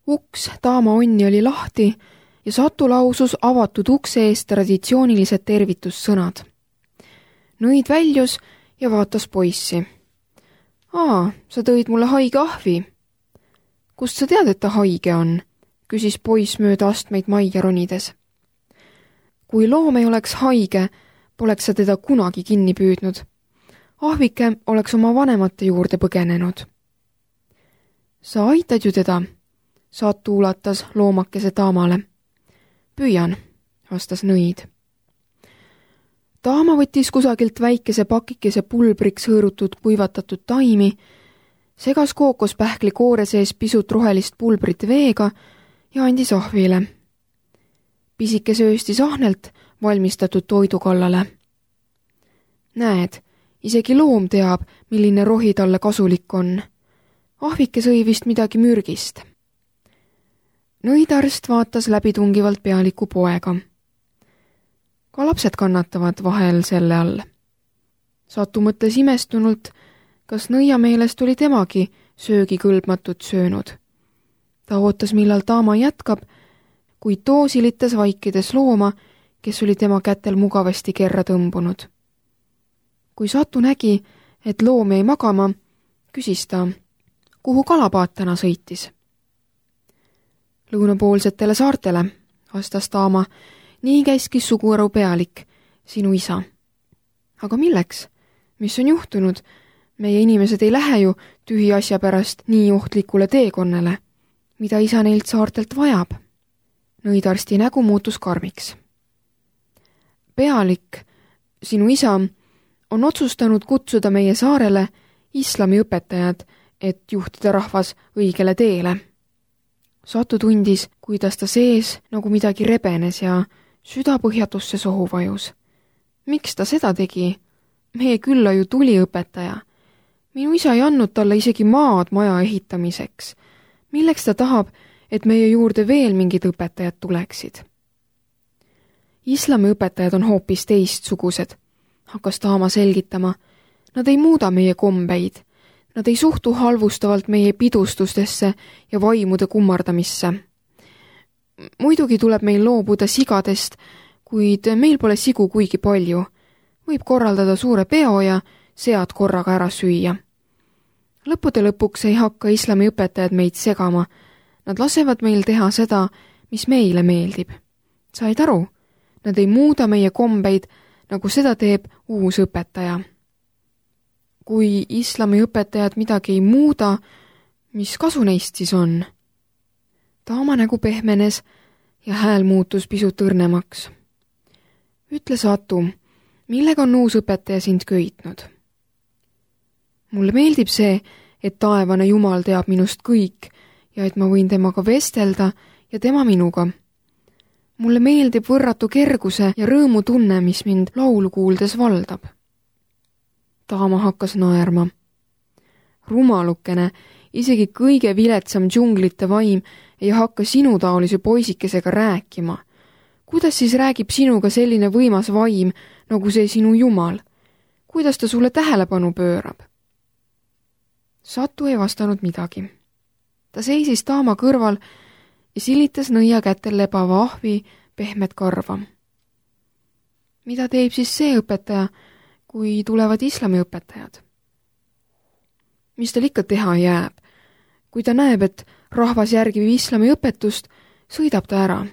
Uks Taama onni oli lahti ja Satu lausus avatud ukse eest traditsioonilised tervitussõnad. Nõid väljus ja vaatas poissi. Sa tõid mulle haige ahvi. Kust sa tead, et ta haige on? Küsis poiss mööda astmeid majja ronides. Kui loom ei oleks haige, poleks sa teda kunagi kinni püüdnud. Ahvike oleks oma vanemate juurde põgenenud. Sa aitad ju teda, Satu ulatas loomakese Taamale. Püüan, vastas nõid. Taama võttis kusagilt väikese pakikese pulbriks hõõrutud kuivatatud taimi, segas kookospähkli koore sees pisut rohelist pulbrit veega ja andis ahvile. Pisike sööstis ahnelt valmistatud toidu kallale. Näed, isegi loom teab, milline rohi talle kasulik on. Ahvike sõi vist midagi mürgist. Nõidarst vaatas läbitungivalt pealiku poega. Ka lapsed kannatavad vahel selle all. Satu mõtles imestunult, kas nõia meelest oli temagi söögikõlbmatut söönud. Ta ootas, millal Taama jätkab, kuid too silitas vaikides looma, kes oli tema kätel mugavasti kerra tõmbunud. Kui Satu nägi, et loom jäi magama, küsis ta, kuhu kalapaat täna sõitis. Lõunapoolsetele saartele, vastas Taama, nii käiskis suguharu pealik, sinu isa. Aga milleks? Mis on juhtunud? Meie inimesed ei lähe ju tühi asja pärast nii ohtlikule teekonnale. Mida isa neilt saartelt vajab? Nõidarsti nägu muutus karmiks. Pealik, sinu isa, on otsustanud kutsuda meie saarele islami õpetajad, et juhtida rahvas õigele teele. Satu tundis, kuidas ta sees nagu midagi rebenes ja südapõhjatusse sohu vajus. Miks ta seda tegi? Meie külla ju tuli õpetaja. Minu isa ei andnud talle isegi maad maja ehitamiseks. Milleks ta tahab, et meie juurde veel mingid õpetajad tuleksid? Islami õpetajad on hoopis teistsugused, hakkas Taama selgitama. Nad ei muuda meie kombeid. Nad ei suhtu halvustavalt meie pidustustesse ja vaimude kummardamisse. Muidugi tuleb meil loobuda sigadest, kuid meil pole sigu kuigi palju. Võib korraldada suure peo ja sead korraga ära süüa. Lõppude lõpuks ei hakka islami õpetajad meid segama. Nad lasevad meil teha seda, mis meile meeldib. Said aru? Nad ei muuda meie kombeid, nagu seda teeb uus õpetaja. Kui islami õpetajad midagi ei muuda, mis kasu neist siis on? Taama nägu pehmenes ja hääl muutus pisut õrnemaks. Ütle, Satu, millega on uus õpetaja sind köitnud? Mulle meeldib see, et taevane Jumal teab minust kõik ja et ma võin temaga vestelda ja tema minuga. Mulle meeldib võrratu kerguse ja rõõmu tunne, mis mind laulu kuuldes valdab. Taama hakkas naerma. Rumalukene, isegi kõige viletsam džunglite vaim ei hakka sinu taolise poisikesega rääkima. Kuidas siis räägib sinuga selline võimas vaim, nagu see sinu Jumal? Kuidas ta sulle tähelepanu pöörab? Satu ei vastanud midagi. Ta seisis Taama kõrval ja silitas nõia kätel lebava ahvi pehmet karva. Mida teeb siis see õpetaja, kui tulevad islami õpetajad? Mis tal ikka teha jääb? Kui ta näeb, et rahvas järgib islami õpetust, sõidab ta ära.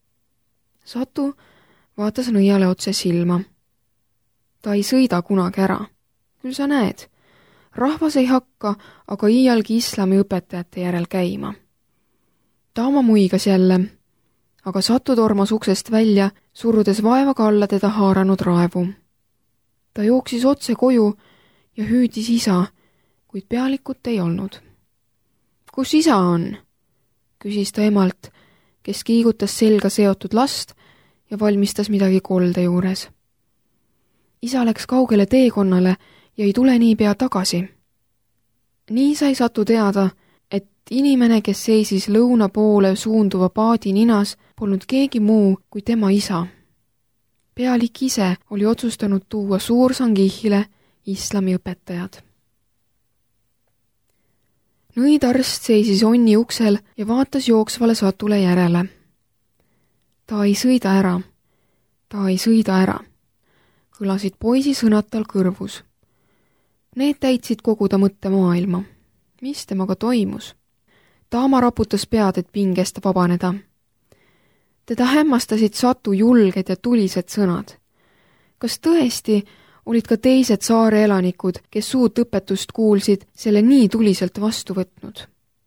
Satu vaatas nõiale otse silma. Ta ei sõida kunagi ära. Küll sa näed. Rahvas ei hakka aga iialgi islami õpetajate järel käima. Taama muigas jälle, aga Satu tormas uksest välja, surudes vaevaga alla teda haaranud raevu. Ta jooksis otse koju ja hüüdis isa, kuid pealikut ei olnud. Kus isa on? Küsis ta emalt, kes kiigutas selga seotud last ja valmistas midagi kolde juures. Isa läks kaugele teekonnale ja ei tule niipea tagasi. Nii sai Satu teada, et inimene, kes seisis lõuna poole suunduva paadi ninas, polnud keegi muu kui tema isa. Pealik ise oli otsustanud tuua Suur-Sangihile islami õpetajad. Nõidarst seisis onni uksel ja vaatas jooksvale Satule järele. Ta ei sõida ära. Ta ei sõida ära. Kõlasid poisi sõnad tal kõrvus. Need täitsid kogu ta mõttemaailma. Mis temaga toimus? Taama raputas pead, et pingest vabaneda. Teda hämmastasid Satu julged ja tulised sõnad. Kas tõesti olid ka teised saare elanikud, kes uut õpetust kuulsid, selle nii tuliselt vastu võtnud?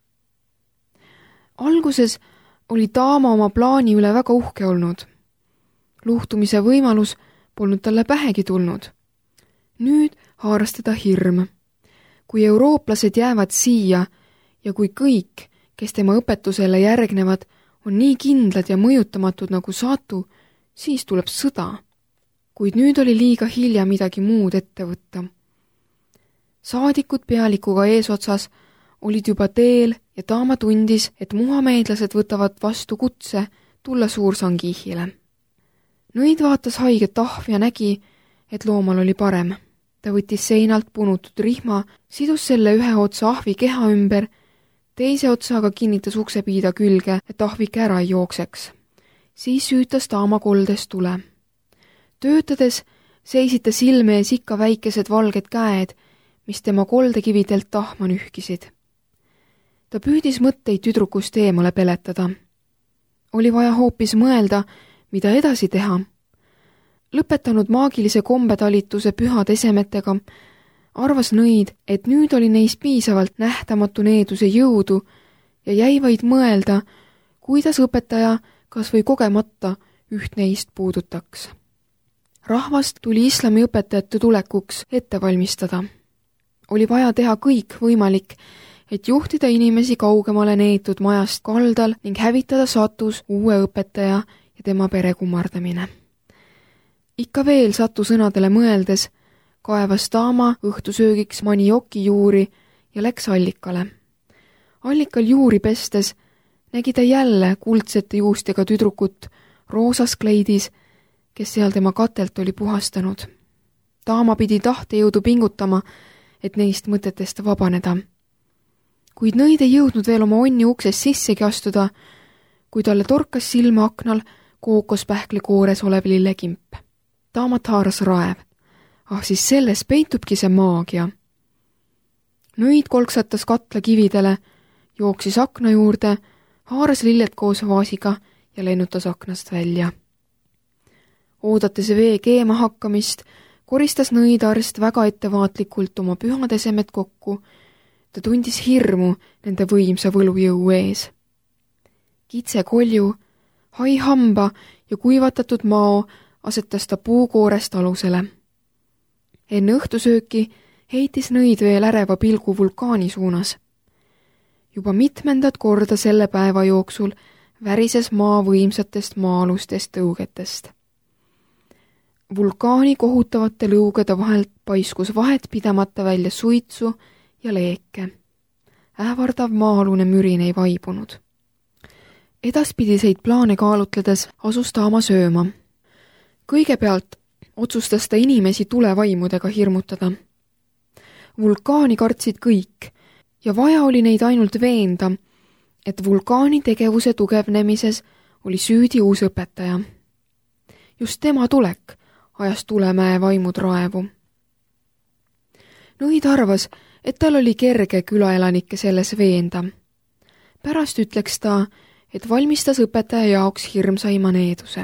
Alguses oli Taama oma plaani üle väga uhke olnud. Luhtumise võimalus polnud talle pähegi tulnud. Nüüd haaras teda hirm. Kui eurooplased jäävad siia ja kui kõik, kes tema õpetusele järgnevad, on nii kindlad ja mõjutamatud nagu Satu, siis tuleb sõda. Kuid nüüd oli liiga hilja midagi muud ette võtta. Saadikud pealikuga eesotsas olid juba teel ja Taama tundis, et muhameedlased võtavad vastu kutse tulla Suur-Sangihile. Nõid vaatas haiget ahvi ja nägi, et loomal oli parem. Ta võttis seinalt punutud rihma, sidus selle ühe otsa ahvi keha ümber, teise otsa aga kinnitas uksepiida külge, et ahvik ära ei jookseks. Siis süütas Taama koldes tule. Töötades seisid ta silme ees ikka väikesed valged käed, mis tema koldekividelt tahma nühkisid. Ta püüdis mõtteid tüdrukust eemale peletada. Oli vaja hoopis mõelda, mida edasi teha. Lõpetanud maagilise kombetalituse pühade esemetega, arvas Nõid, et nüüd oli neis piisavalt nähtamatu needuse jõudu ja jäi vaid mõelda, kuidas õpetaja kas või kogemata üht neist puudutaks. Rahvast tuli islami õpetajate tulekuks ette valmistada. Oli vaja teha kõik võimalik, et juhtida inimesi kaugemale neetud majast kaldal ning hävitada Satus uue õpetaja ja tema pere kummardamine. Ikka veel Satu sõnadele mõeldes, kaevas Taama õhtusöögiks manioki juuri ja läks allikale. Allikal juuri pestes nägi ta jälle kuldsete juustega tüdrukut roosas kleidis, kes seal tema katelt oli puhastanud. Taama pidi tahtejõudu pingutama, et neist mõtetest vabaneda. Kuid Nõid ei jõudnud veel oma onni uksest sissegi astuda, kui talle torkas silma aknal kookospähkli koores olev lillekimp. Taamat haaras raev. Siis selles peitubki see maagia. Nõid kolksatas katla kividele, jooksis akna juurde, haaras lilled koos vaasiga ja lennutas aknast välja. Oodates vee keema hakkamist, koristas Nõidarst väga ettevaatlikult oma pühad esemed kokku. Ta tundis hirmu nende võimsa võlujõu ees. Kitse kolju, hai hamba ja kuivatatud mao asetas ta puukoorest alusele. Enne õhtusööki heitis Nõid veel äreva pilgu vulkaani suunas. Juba mitmendat korda selle päeva jooksul värises maa võimsatest maa-alustest tõugetest. Vulkaani kohutavate lõugede vahelt paiskus vahet pidamata välja suitsu ja leeke. Ähvardav maa-alune mürin ei vaibunud. Edaspidiseid plaane kaalutledes asus Taama sööma. Kõigepealt otsustas ta inimesi tulevaimudega hirmutada. Vulkaani kartsid kõik ja vaja oli neid ainult veenda, et vulkaani tegevuse tugevnemises oli süüdi uus õpetaja. Just tema tulek ajas Tulemäe vaimud raevu. Nõid arvas, et tal oli kerge külaelanikke selles veenda. Pärast ütleks ta, et valmistas õpetaja jaoks hirmsaima needuse.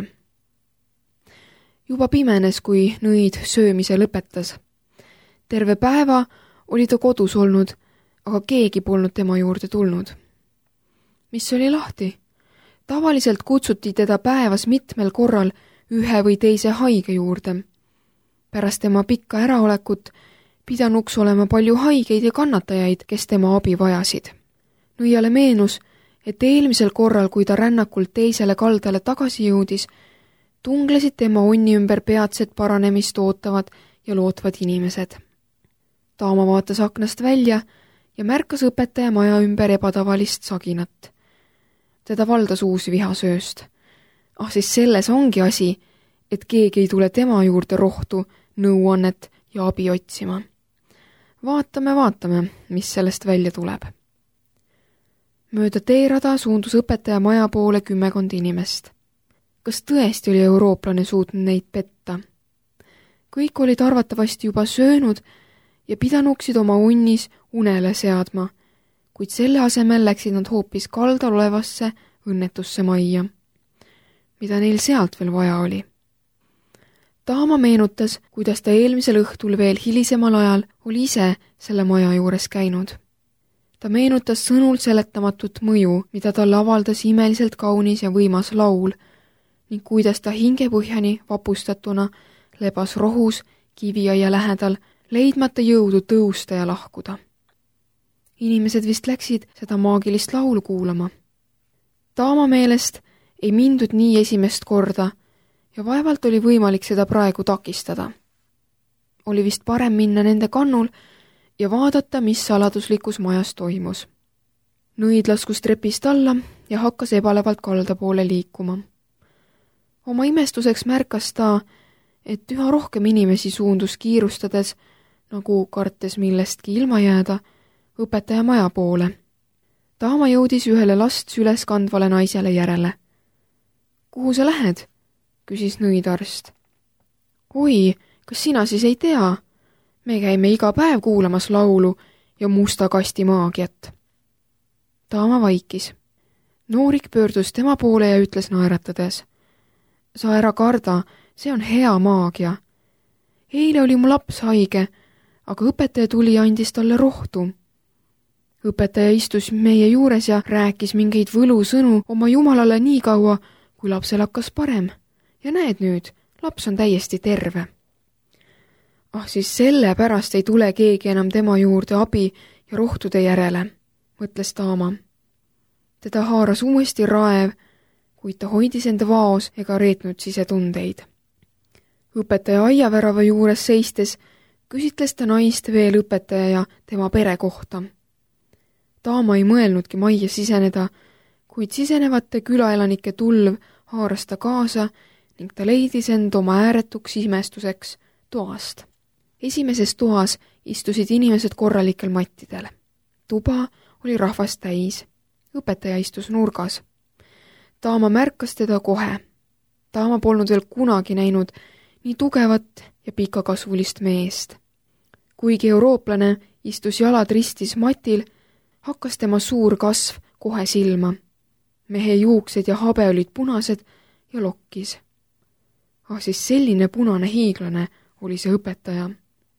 Juba pimenes, kui Nõid söömise lõpetas. Terve päeva oli ta kodus olnud, aga keegi polnud tema juurde tulnud. Mis oli lahti? Tavaliselt kutsuti teda päevas mitmel korral ühe või teise haige juurde. Pärast tema pikka äraolekut pidanuks olema palju haigeid ja kannatajaid, kes tema abi vajasid. Nõiale meenus, et eelmisel korral, kui ta rännakult teisele kaldale tagasi jõudis, tunglesid tema onni ümber peatset paranemist ootavad ja lootvad inimesed. Taama vaatas aknast välja ja märkas õpetaja maja ümber ebatavalist saginat. Teda valdas uus vihasööst. Siis selles ongi asi, et keegi ei tule tema juurde rohtu, nõuannet ja abi otsima. Vaatame, mis sellest välja tuleb. Mööda teerada suundus õpetaja maja poole 10 inimest. Kas tõesti oli eurooplane suutnud neid petta? Kõik olid arvatavasti juba söönud ja pidanuksid oma unnis unele seadma, kuid selle asemel läksid nad hoopis kaldal olevasse õnnetusse majja. Mida neil sealt veel vaja oli? Taama meenutas, kuidas ta eelmisel õhtul veel hilisemal ajal oli ise selle maja juures käinud. Ta meenutas sõnul seletamatut mõju, mida talle avaldas imeliselt kaunis ja võimas laul ning kuidas ta hingepõhjani vapustatuna lebas rohus kiviaia lähedal, leidmata jõudu tõusta ja lahkuda. Inimesed vist läksid seda maagilist laulu kuulama. Taama meelest ei mindud nii esimest korda ja vaevalt oli võimalik seda praegu takistada. Oli vist parem minna nende kannul ja vaadata, mis saladuslikus majas toimus. Nõid laskus trepist alla ja hakkas ebalevalt kalda poole liikuma. Oma imestuseks märkas ta, et üha rohkem inimesi suundus kiirustades, nagu kartes millestki ilma jääda, õpetaja maja poole. Taama jõudis ühele last süles kandvale naisele järele. Kuhu sa lähed? Küsis nõidarst. Oi, kas sina siis ei tea? Me käime iga päev kuulamas laulu ja musta kasti maagiat. Taama vaikis. Noorik pöördus tema poole ja ütles naeratades. Sa ära karda, see on hea maagia. Eile oli mu laps haige, aga õpetaja tuli ja andis talle rohtu. Õpetaja istus meie juures ja rääkis mingeid võlusõnu oma jumalale nii kaua, kui lapsel hakkas parem. Ja näed nüüd, laps on täiesti terve. Siis selle pärast ei tule keegi enam tema juurde abi ja rohtude järele, mõtles Taama. Teda haaras uuesti raev, kuid ta hoidis enda vaos ega reetnud sisetundeid. Õpetaja aiavärava juures seistes küsitles ta naist veel õpetaja ja tema pere kohta. Taama ei mõelnudki majja siseneda, kuid sisenevate külaelanike tulv haaras ta kaasa ning ta leidis end oma ääretuks imestuseks toast. Esimeses toas istusid inimesed korralikel mattidel. Tuba oli rahvast täis. Õpetaja istus nurgas. Taama märkas teda kohe. Taama polnud veel kunagi näinud nii tugevat ja pikakasvulist meest. Kuigi eurooplane istus jalad ristis matil, hakkas tema suur kasv kohe silma. Mehe juuksed ja habe olid punased ja lokkis. Siis selline punane hiiglane oli see õpetaja.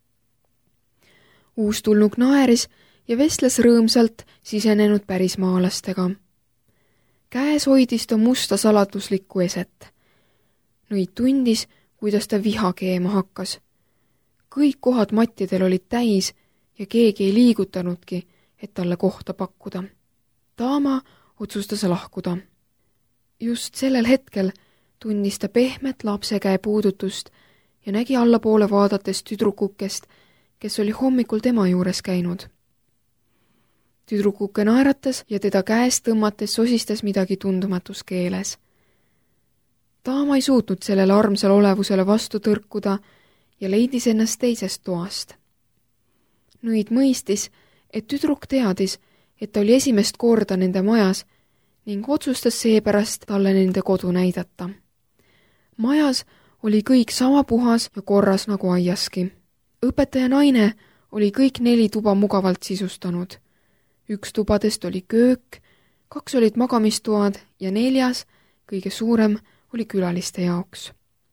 Uustulnuk naeris ja vestles rõõmsalt sisenenud pärismaalastega. Käes hoidis ta musta saladuslikku eset. Nõid tundis, kuidas ta viha keema hakkas. Kõik kohad mattidel olid täis ja keegi ei liigutanudki, et talle kohta pakkuda. Taama otsustas lahkuda. Just sellel hetkel tundis ta pehmet lapse käe puudutust ja nägi allapoole vaadates tüdrukukest, kes oli hommikul tema juures käinud. Tüdrukuke naeratas ja teda käest tõmmates sosistas midagi tundumatus keeles. Taama ei suutnud sellele armsale olevusele vastu tõrkuda ja leidis ennast teisest toast. Nõid mõistis, et tüdruk teadis, et ta oli esimest korda nende majas ning otsustas seepärast talle nende kodu näidata. Majas oli kõik sama puhas ja korras nagu aiaski. Õpetaja naine oli kõik 4 tuba mugavalt sisustanud. 1 tubadest oli köök, 2 olid magamistoad ja 4, kõige suurem, oli külaliste jaoks.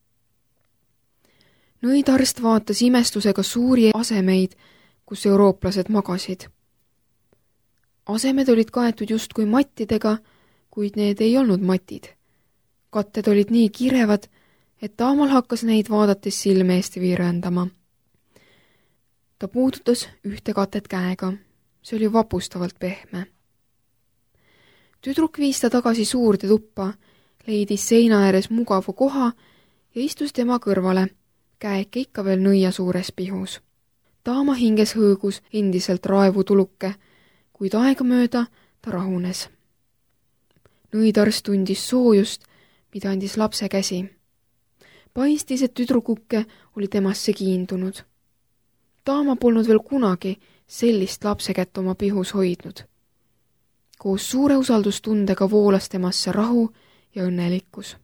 Nõidarst vaatas imestusega suuri asemeid, kus eurooplased magasid. Asemed olid kaetud justkui mattidega, kuid need ei olnud matid. Katted olid nii kirevad, et Taamal hakkas neid vaadates silme eest viirendama. Ta puudutas ühte katet käega. See oli vapustavalt pehme. Tüdruk viis ta tagasi suurde tuppa, leidis seina ääres mugava koha ja istus tema kõrvale, käeke ikka veel nõia suures pihus. Taama hinges hõõgus endiselt raevu tuluke, kuid aegamööda ta rahunes. Nõidarst tundis soojust, mida andis lapse käsi. Paistis, et tüdrukuke oli temasse kiindunud. Taama polnud veel kunagi sellist lapse kätt oma pihus hoidnud. Koos suure usaldustundega voolas temasse rahu ja õnnelikkus.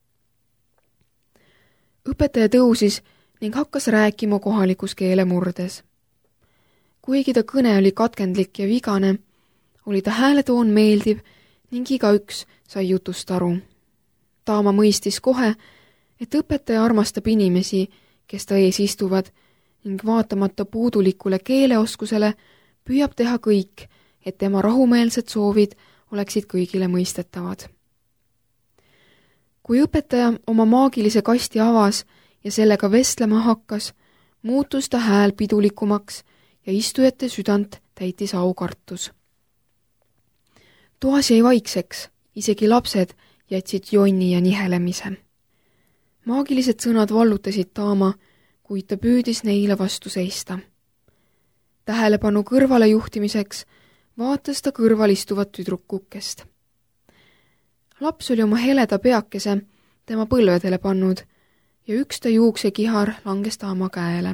Õpetaja tõusis ning hakkas rääkima kohalikus keelemurdes. Kuigi ta kõne oli katkendlik ja vigane, oli ta hääletoon meeldiv ning igaüks sai jutust aru. Taama mõistis kohe, et õpetaja armastab inimesi, kes ta ees istuvad ning vaatamata puudulikule keeleoskusele püüab teha kõik, et tema rahumeelsed soovid oleksid kõigile mõistetavad. Kui õpetaja oma maagilise kasti avas ja sellega vestlema hakkas, muutus ta hääl pidulikumaks ja istujate südant täitis aukartus. Toas jäi vaikseks, isegi lapsed jätsid jonni ja nihelemise. Maagilised sõnad vallutasid Taama, kuid ta püüdis neile vastu seista. Tähelepanu kõrvale juhtimiseks vaatas ta kõrval istuvat tüdrukkukest. Laps oli oma heleda peakese tema põlvedele pannud ja üks ta juuksekihar langes Taama käele.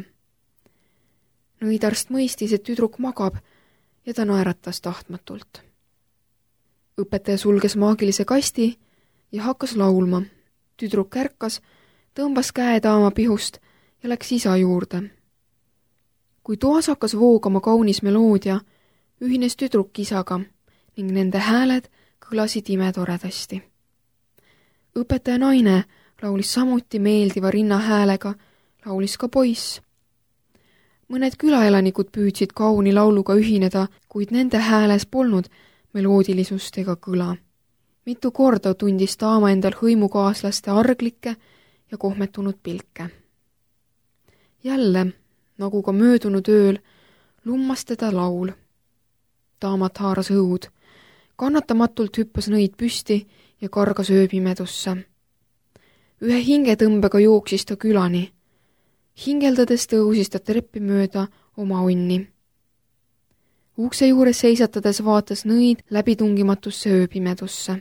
Nõidarst mõistis, et tüdruk magab ja ta naeratas tahtmatult. Õpetaja sulges maagilise kasti ja hakkas laulma. Tüdruk ärkas, tõmbas käe Taama pihust ja läks isa juurde. Kui toas hakkas voogama kaunis meloodia, ühines tüdruk isaga ning nende hääled kõlasid imetoredasti. Õpetaja naine laulis samuti meeldiva rinnahäälega, laulis ka poiss. Mõned külaelanikud püüdsid kauni lauluga ühineda, kuid nende hääles polnud meloodilisust ega kõla. Mitu korda tundis Taama endal hõimukaaslaste arglikke ja kohmetunud pilke. Jälle, nagu ka möödunud ööl, lummas teda laul. Taamat haaras õud. Kannatamatult hüppas nõid püsti ja kargas ööpimedusse. Ühe hingetõmbega jooksis ta külani. Hingeldades tõusis ta treppi mööda oma onni. Ukse juures seisatades vaatas nõid läbitungimatusse ööpimedusse.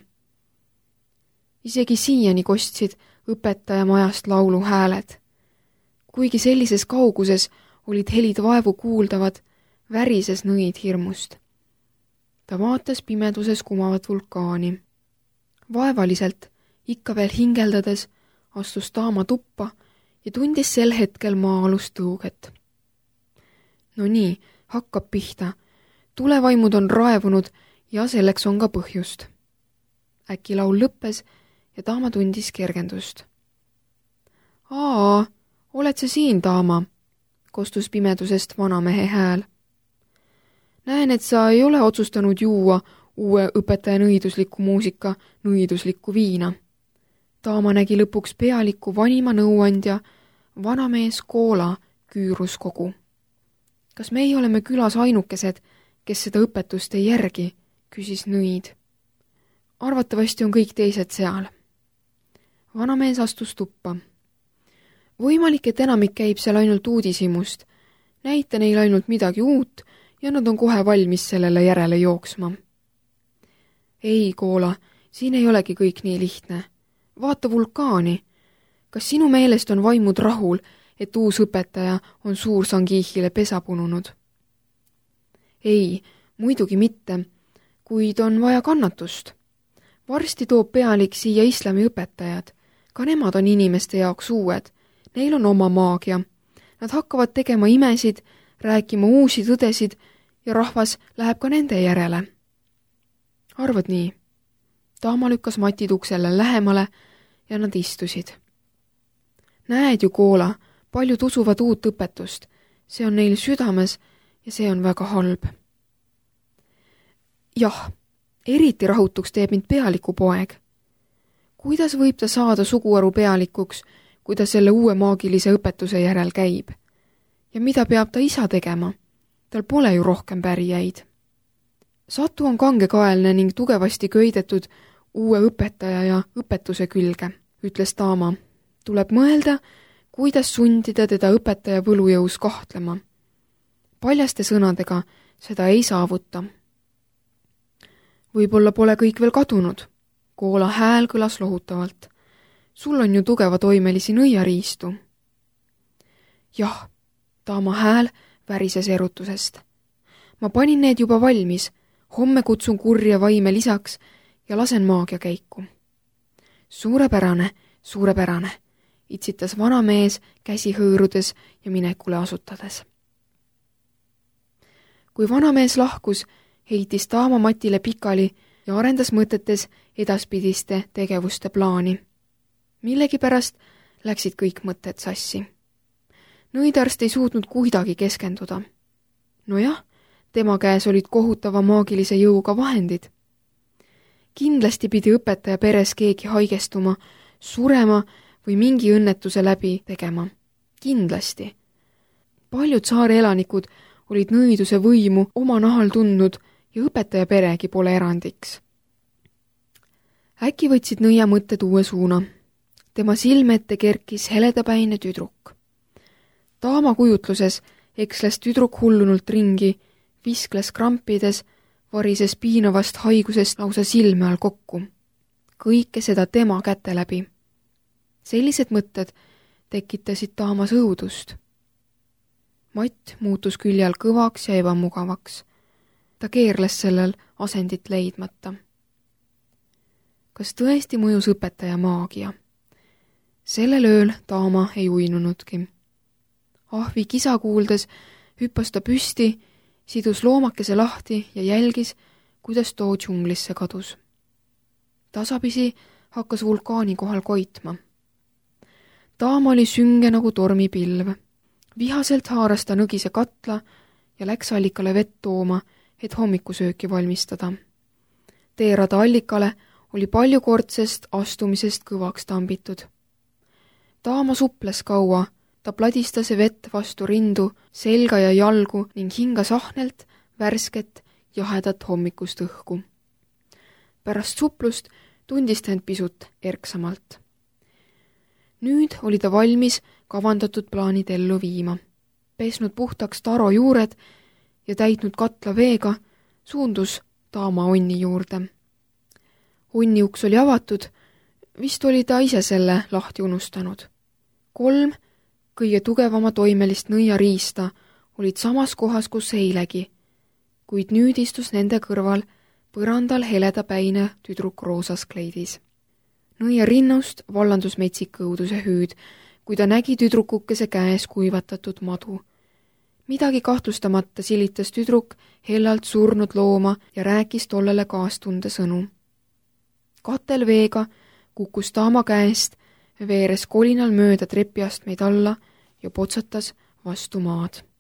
Isegi siiani kostsid õpetaja majast laulu hääled. Kuigi sellises kauguses olid helid vaevu kuuldavad, värises nõid hirmust. Ta vaatas pimeduses kumavat vulkaani. Vaevaliselt, ikka veel hingeldades, astus Taama tuppa ja tundis sel hetkel maa-alust tõuget. No nii, hakkab pihta. Tulevaimud on raevunud ja selleks on ka põhjust. Äkki laul lõppes ja Taama tundis kergendust. Aa, oled sa siin, Taama? Kostus pimedusest vanamehe hääl. Näen, et sa ei ole otsustanud juua uue õpetaja nõidusliku muusika nõiduslikku viina. Taama nägi lõpuks pealiku vanima nõuandja, vanamees Koola küüruskogu. Kas meie oleme külas ainukesed, kes seda õpetust ei järgi, küsis nõid. Arvatavasti on kõik teised seal. Vanamees astus tuppa. Võimalik, et enamik käib seal ainult uudishimust. Näita neil ainult midagi uut ja nad on kohe valmis sellele järele jooksma. Ei, Koola, siin ei olegi kõik nii lihtne. Vaata vulkaani. Kas sinu meelest on vaimud rahul, et uus õpetaja on suur sangiihile pesa pununud? Ei, muidugi mitte, kuid on vaja kannatust. Varsti toob pealik siia islami õpetajad. Ka nemad on inimeste jaoks uued. Neil on oma maagia. Nad hakkavad tegema imesid, rääkima uusi tõdesid ja rahvas läheb ka nende järele. Arvad nii? Taama lükkas matid uksele lähemale ja nad istusid. Näed ju, Koola, paljud usuvad uut õpetust. See on neil südames ja see on väga halb. Jah, eriti rahutuks teeb mind pealiku poeg. Kuidas võib ta saada suguharu pealikuks, kui ta selle uue maagilise õpetuse järel käib? Ja mida peab ta isa tegema? Tal pole ju rohkem pärijaid. Satu on kangekaelne ning tugevasti köidetud uue õpetaja ja õpetuse külge, ütles Taama. Tuleb mõelda, kuidas sundida teda õpetaja võlujõus kahtlema. Paljaste sõnadega seda ei saavuta. Võib-olla pole kõik veel kadunud. Koola hääl kõlas lohutavalt. Sul on ju tugeva toimelisi nõiariistu. Jah, Taama hääl värises erutusest. Ma panin need juba valmis. Homme kutsun kurja vaime lisaks ja lasen maagia käiku. Suurepärane, suurepärane, itsitas vanamees käsi hõõrudes ja minekule asutades. Kui vanamees lahkus, heitis Taama Matile pikali ja arendas mõtetes edaspidiste tegevuste plaani. Millegipärast läksid kõik mõtted sassi. Nõidarst ei suutnud kuidagi keskenduda. Nojah, tema käes olid kohutava maagilise jõuga vahendid. Kindlasti pidi õpetaja peres keegi haigestuma, surema või mingi õnnetuse läbi tegema. Kindlasti. Paljud saare elanikud olid nõiduse võimu oma nahal tundnud ja õpetaja peregi pole erandiks. Äkki võtsid nõia mõtted uue suuna. Tema silme ette kerkis heledapäine tüdruk. Taama kujutluses eksles tüdruk hullunult ringi, viskles krampides, varises piinavast haigusest lausa silme all kokku. Kõike seda tema käte läbi. Sellised mõtted tekitasid Taamas õudust. Matt muutus küljal kõvaks ja ebamugavaks. Ta keerles sellel asendit leidmata. Kas tõesti mõjus õpetaja maagia? Sellel ööl Taama ei uinunudki. Ahvi kisa kuuldes hüppas ta püsti, sidus loomakese lahti ja jälgis, kuidas too džunglisse kadus. Tasapisi hakkas vulkaani kohal koitma. Taama oli sünge nagu tormipilv. Vihaselt haaras ta nõgise katla ja läks allikale vett tooma, et hommikusööki valmistada. Teerada allikale oli paljukordsest astumisest kõvaks tambitud. Taama suples kaua, ta pladistas vett vastu rindu, selga ja jalgu ning hingas ahnelt värsket, jahedat hommikust õhku. Pärast suplust tundis ta end pisut erksamalt. Nüüd oli ta valmis kavandatud plaanid ellu viima. Pesnud puhtaks taro juured ja täitnud katla veega, suundus Taama onni juurde. Onni uks oli avatud, vist oli ta ise selle lahti unustanud. 3 kõige tugevama toimelist nõiariista olid samas kohas kus eilegi, kuid nüüd istus nende kõrval põrandal heledapäine tüdruk roosas kleidis. Nõia rinnust vallandus metsik õuduse hüüd, kui ta nägi tüdrukukese käes kuivatatud madu. Midagi kahtlustamata silitas tüdruk hellalt surnud looma ja rääkis tollele kaastunde sõnu. Katel veega kukkus Taama käest, veeres kolinal mööda trepiastmeid alla ja potsatas vastu maad.